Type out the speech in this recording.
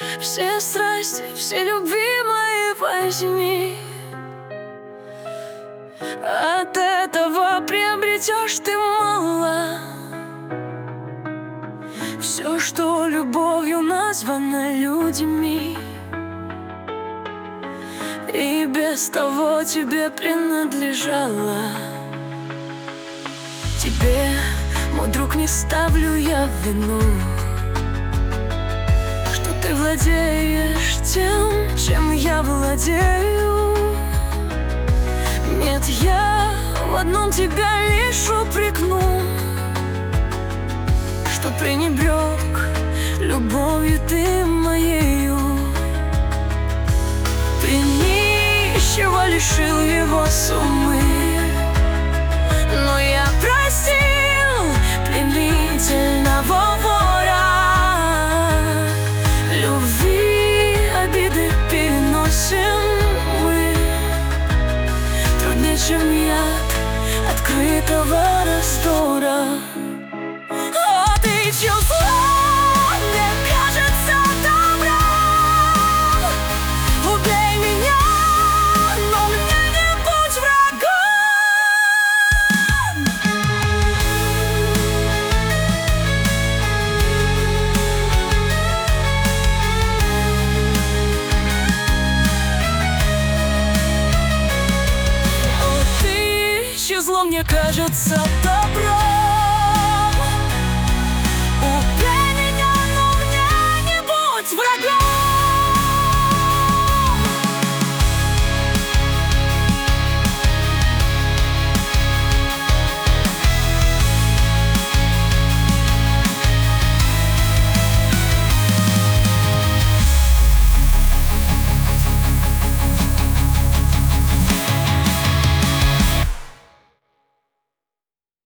все страсти, все любимые возьми. От этого приобретешь ты мало. Все, что любовью названо людьми, и без того тебе принадлежало. Тебе, мой друг, не ставлю я в вину, что ты владеешь тем, чем я владею. Нет, я в одном тебя лишь упрекну, что пренебрег любовью ты моею. Ты нищего лишил его суммы, но я простил пленительного вора. Любви обиды переносим мы труднее, чем яд открытого раздора. О, ты чувство, мне кажется, добро. Убей меня, но мне не будь врагом. О, ты исчезло, мне кажется,